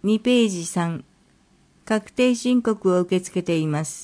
2ページ3、確定申告を受け付けています。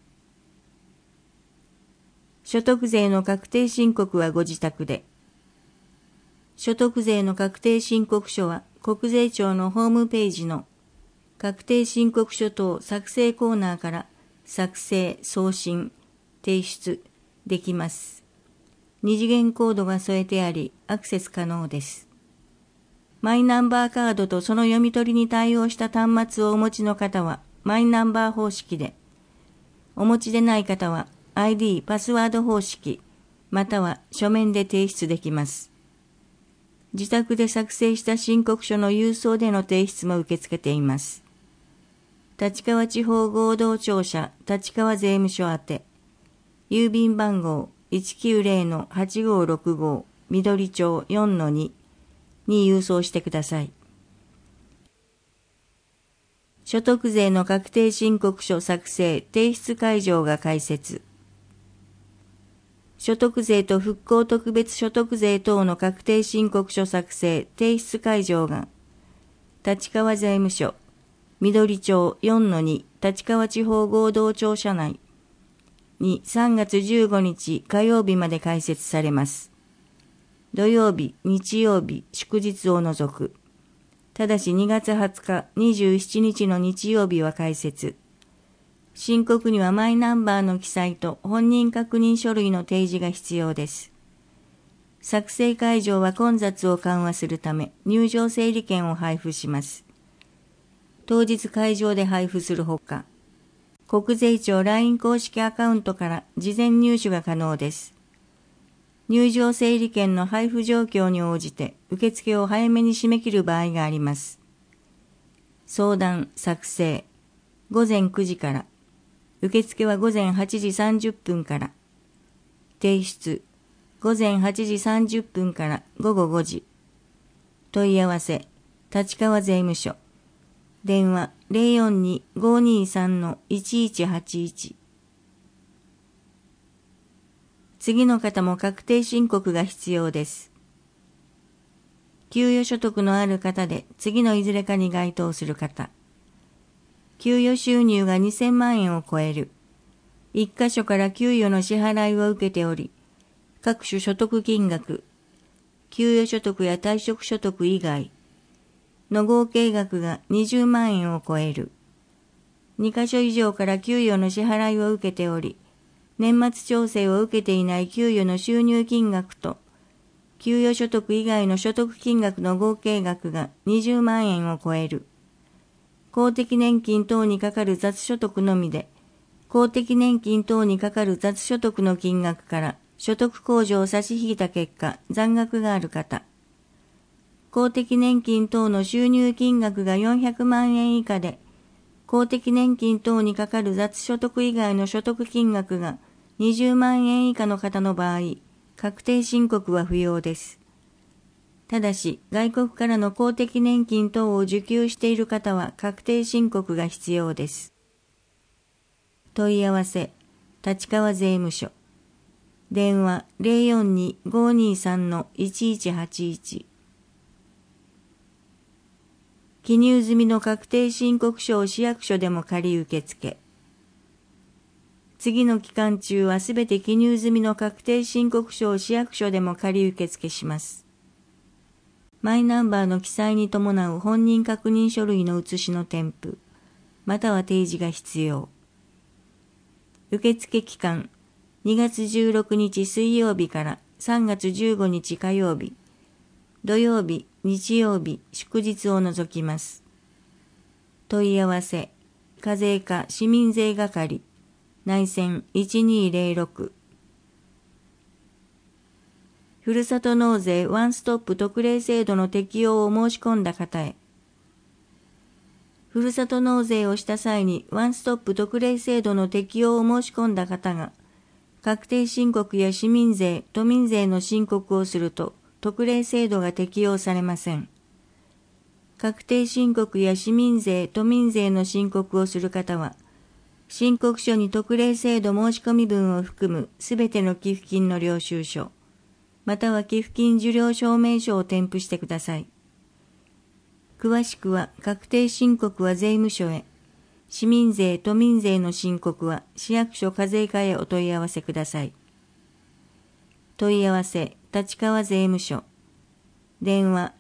所得税の確定申告はご自宅で。所得税の確定申告書は国税庁のホームページの確定申告書等作成コーナーから作成、送信、提出できます。二次元コードが添えてあり、アクセス可能です。マイナンバーカードとその読み取りに対応した端末をお持ちの方は、マイナンバー方式で、お持ちでない方は、ID、パスワード方式、または書面で提出できます。自宅で作成した申告書の郵送での提出も受け付けています。立川地方合同庁舎立川税務署宛て、郵便番号 190-8565 緑町 4-2 に郵送してください。所得税の確定申告書作成提出会場が開設。所得税と復興特別所得税等の確定申告書作成提出会場が立川税務署緑町 4-2 立川地方合同庁舎内に3月15日火曜日まで開設されます。土曜日、日曜日、祝日を除く。ただし2月20日、27日の日曜日は開設。申告にはマイナンバーの記載と本人確認書類の提示が必要です。作成会場は混雑を緩和するため入場整理券を配布します。当日会場で配布するほか、国税庁 LINE 公式アカウントから事前入手が可能です。入場整理券の配布状況に応じて受付を早めに締め切る場合があります。相談・作成、午前9時から、受付は午前8時30分から、提出、午前8時30分から午後5時、問い合わせ、立川税務署、電話 042-523-1181。次の方も確定申告が必要です。給与所得のある方で次のいずれかに該当する方。給与収入が2000万円を超える。一箇所から給与の支払いを受けており、各種所得金額、給与所得や退職所得以外の合計額が20万円を超える。2箇所以上から給与の支払いを受けており、年末調整を受けていない給与の収入金額と、給与所得以外の所得金額の合計額が20万円を超える。公的年金等にかかる雑所得のみで、公的年金等にかかる雑所得の金額から所得控除を差し引いた結果、残額がある方。公的年金等の収入金額が400万円以下で、公的年金等にかかる雑所得以外の所得金額が20万円以下の方の場合、確定申告は不要です。ただし、外国からの公的年金等を受給している方は確定申告が必要です。問い合わせ、立川税務署。電話 042-523-1181。記入済みの確定申告書を市役所でも仮受付。次の期間中はすべて記入済みの確定申告書を市役所でも仮受付します。マイナンバーの記載に伴う本人確認書類の写しの添付、または提示が必要。受付期間、2月16日水曜日から3月15日火曜日、土曜日、日曜日、祝日を除きます。問い合わせ、課税課市民税係、内線1206。ふるさと納税ワンストップ特例制度の適用を申し込んだ方へ。ふるさと納税をした際にワンストップ特例制度の適用を申し込んだ方が、確定申告や市民税、都民税の申告をすると、特例制度が適用されません。確定申告や市民税、都民税の申告をする方は、申告書に特例制度申込分を含むすべての寄付金の領収書、または寄付金受領証明書を添付してください。 詳しくは確定申告は税務署へ、市民税・都民税の申告は市役所課税課へお問い合わせください。問い合わせ立川税務署、電話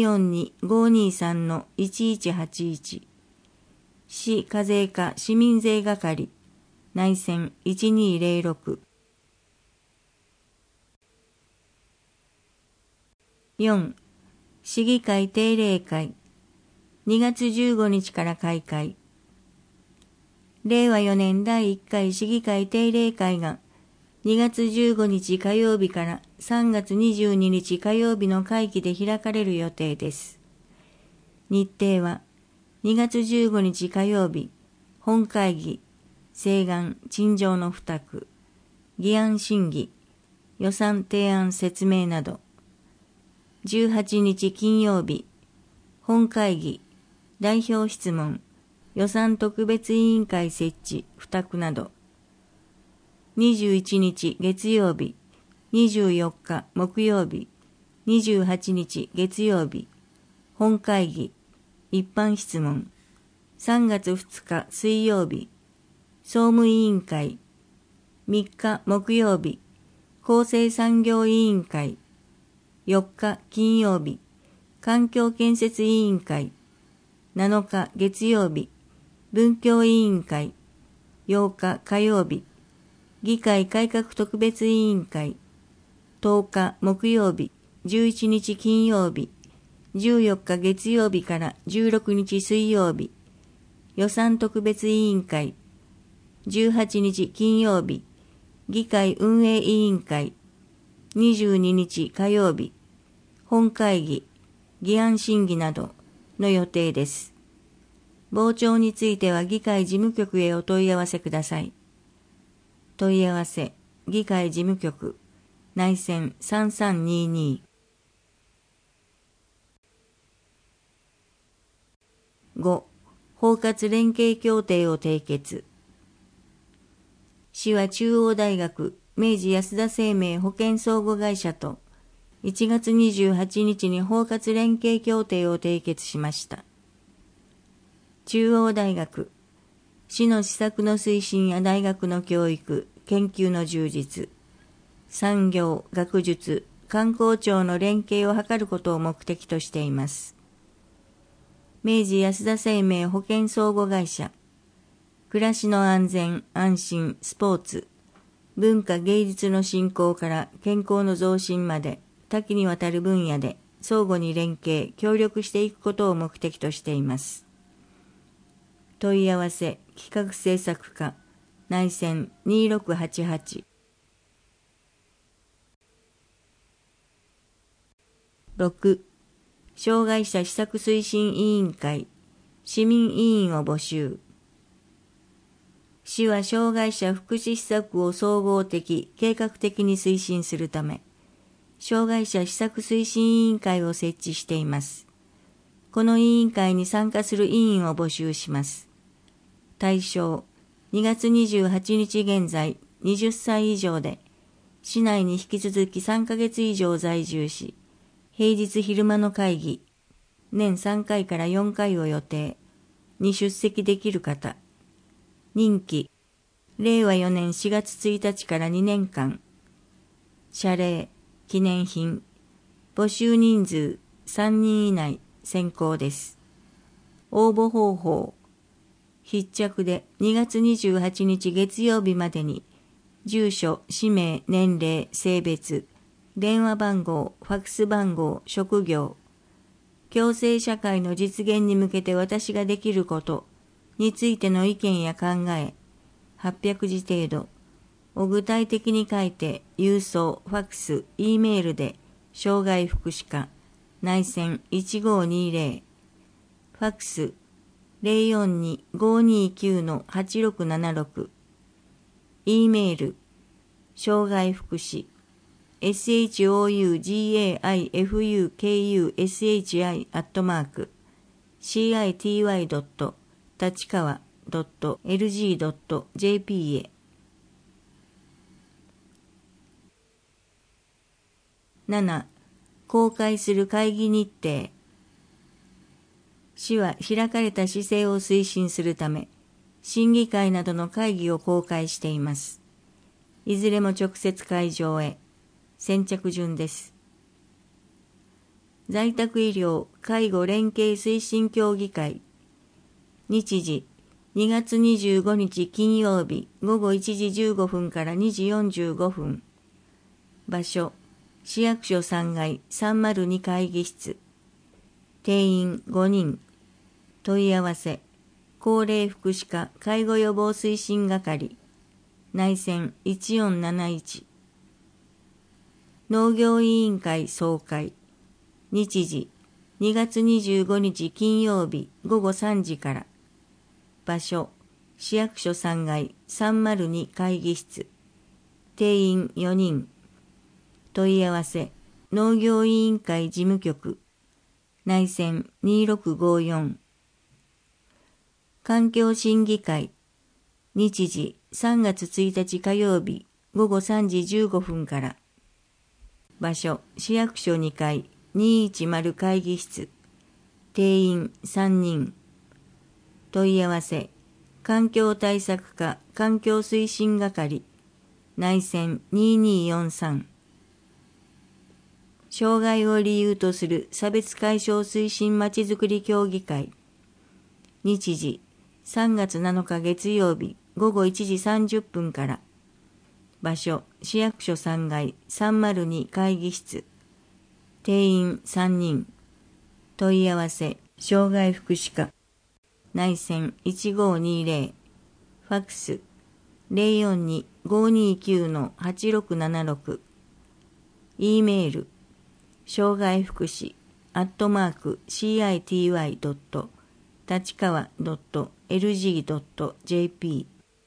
042-523-1181、市課税課市民税係、内線1206。4. 市議会定例会、2月15日から開会。令和4年第1回市議会定例会が2月15日火曜日から3月22日火曜日の会期で開かれる予定です。日程は2月15日火曜日、本会議、請願・陳情の付託、議案審議、予算提案説明など。18日金曜日、本会議、代表質問、予算特別委員会設置・付託など。21日月曜日、24日木曜日、28日月曜日、本会議、一般質問、3月2日水曜日、総務委員会、3日木曜日、厚生産業委員会、4日金曜日、環境建設委員会、7日月曜日、文教委員会、8日火曜日、議会改革特別委員会、10日木曜日、11日金曜日、14日月曜日から16日水曜日、予算特別委員会、18日金曜日、議会運営委員会、22日火曜日、本会議、議案審議などの予定です。傍聴については議会事務局へお問い合わせください。問い合わせ、議会事務局、内線3322。5. 包括連携協定を締結。市は中央大学、明治安田生命保険相互会社と1月28日に包括連携協定を締結しました。中央大学、市の施策の推進や大学の教育、研究の充実、産業、学術、観光庁の連携を図ることを目的としています。明治安田生命保険相互会社、暮らしの安全・安心、スポーツ、文化芸術の振興から健康の増進まで多岐にわたる分野で相互に連携・協力していくことを目的としています。問い合わせ企画制作課、内線2688。6. 障害者施策推進委員会、市民委員を募集。市は障害者福祉施策を総合的、計画的に推進するため、障害者施策推進委員会を設置しています。この委員会に参加する委員を募集します。対象、2月28日現在、20歳以上で、市内に引き続き3ヶ月以上在住し、平日昼間の会議、年3回から4回を予定に出席できる方。任期、令和4年4月1日から2年間。謝礼、記念品。募集人数3人以内選考です。応募方法。必着で2月28日月曜日までに、住所、氏名、年齢、性別、電話番号、ファックス番号、職業、共生社会の実現に向けて私ができることについての意見や考え、800字程度を具体的に書いて、郵送、ファックス、Eメールで、障害福祉課、内線1520、ファックス 042-529-8676、Eメール、障害福祉、shougaikushi.city.tachikawa.lg.jp へ。7. 公開する会議日程。 市は開かれた市政を推進するため、審議会などの会議を公開しています。いずれも直接会場へ。先着順です。在宅医療・介護連携推進協議会。日時、2月25日金曜日午後1時15分から2時45分。場所、市役所3階302会議室。定員5人。問い合わせ、高齢福祉課介護予防推進係。内線1471。農業委員会総会。日時、2月25日金曜日午後3時から。場所、市役所3階302会議室。定員4人。問い合わせ、農業委員会事務局。内線2654。環境審議会。日時、3月1日火曜日午後3時15分から。場所、市役所2階210会議室。定員3人。問い合わせ、環境対策課環境推進係。内線2243。障害を理由とする差別解消推進まちづくり協議会。日時、3月7日月曜日午後1時30分から。場所、市役所3階302会議室。定員3人。問い合わせ、障害福祉課。内線1520。ファックス 042-529-8676。E メール、障害福祉@city. 立川 .lg.jp。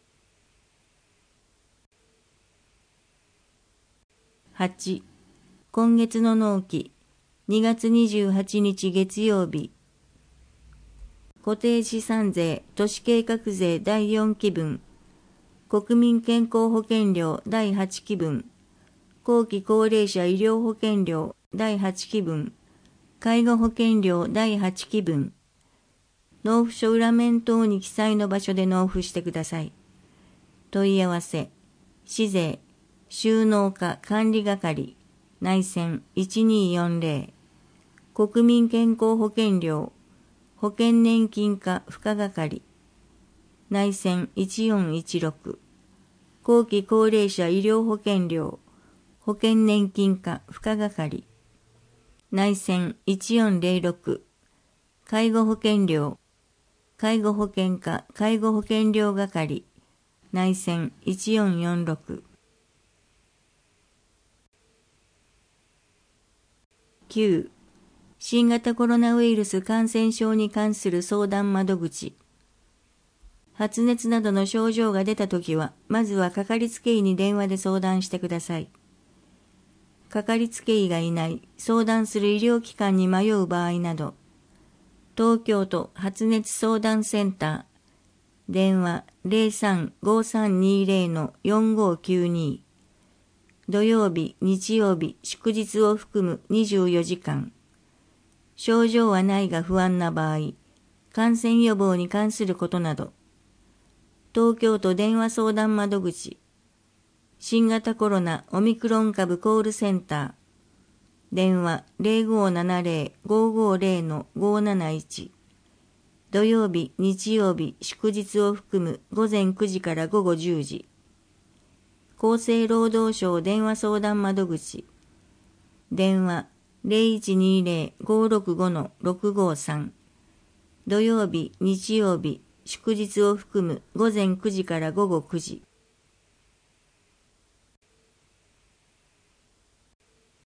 8. 今月の納期2月28日月曜日。固定資産税都市計画税第4期分、国民健康保険料第8期分、後期高齢者医療保険料第8期分、介護保険料第8期分、納付書裏面等に記載の場所で納付してください。問い合わせ、市税、収納課管理係、内線1240、国民健康保険料、保険年金課付加係、内線1416、後期高齢者医療保険料、保険年金課付加係、内線1406、介護保険料、介護保険課介護保険料係、内線1446。9. 新型コロナウイルス感染症に関する相談窓口。発熱などの症状が出たときは、まずはかかりつけ医に電話で相談してください。かかりつけ医がいない、相談する医療機関に迷う場合など、東京都発熱相談センター、電話 03-5320-4592、土曜日、日曜日、祝日を含む24時間。症状はないが不安な場合、感染予防に関することなど、東京都電話相談窓口、新型コロナオミクロン株コールセンター、電話 0570-550-571、土曜日、日曜日、祝日を含む午前9時から午後10時、厚生労働省電話相談窓口、電話 0120-565-653、土曜日、日曜日、祝日を含む午前9時から午後9時、